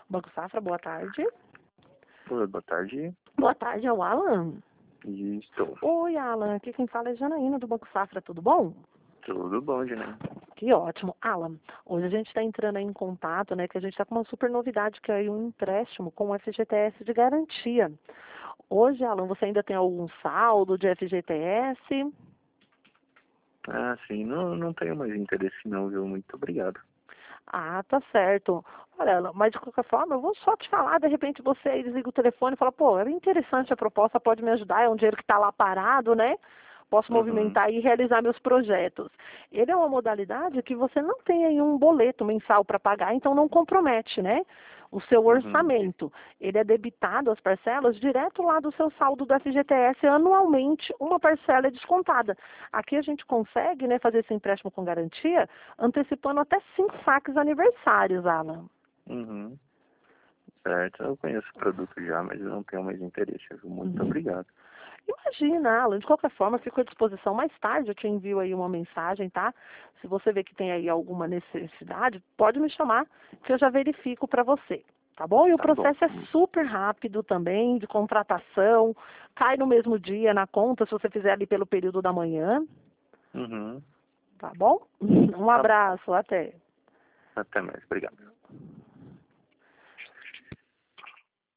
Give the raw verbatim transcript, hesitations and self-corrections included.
Banco Safra, boa tarde. Oi, boa tarde. Boa tarde, é o Alan? Isso. Oi, Alan. Aqui quem fala é Janaína, do Banco Safra, tudo bom? Tudo bom, Janaína? Que ótimo. Alan, hoje a gente está entrando aí em contato, né, que a gente está com uma super novidade, que é aí um empréstimo com o F G T S de garantia. Hoje, Alan, você ainda tem algum saldo de F G T S? Ah, sim. Não, não tenho mais interesse não, viu? Muito obrigado. Ah, tá certo. Olha, Alan, mas de qualquer forma, eu vou só te falar, de repente você aí desliga o telefone e fala, pô, é interessante a proposta, pode me ajudar, é um dinheiro que está lá parado, né? Posso Uhum. movimentar e realizar meus projetos. Ele é uma modalidade que você não tem aí um boleto mensal para pagar, então não compromete, né? O seu Uhum. orçamento. Ele é debitado as parcelas direto lá do seu saldo do F G T S anualmente, uma parcela é descontada. Aqui a gente consegue, né, fazer esse empréstimo com garantia, antecipando até cinco saques aniversários, Alan. Uhum. Certo. Eu conheço o produto já, mas eu não tenho mais interesse, viu? Muito Uhum. obrigado. Imagina, Alan, de qualquer forma, fico à disposição mais tarde, eu te envio aí uma mensagem, tá? Se você vê que tem aí alguma necessidade, pode me chamar, que eu já verifico para você, tá bom? E o Tá bom. processo é super rápido também, de contratação, cai no mesmo dia na conta, se você fizer ali pelo período da manhã, Uhum. tá bom? Um Tá bom. abraço, até. Até mais. Obrigado.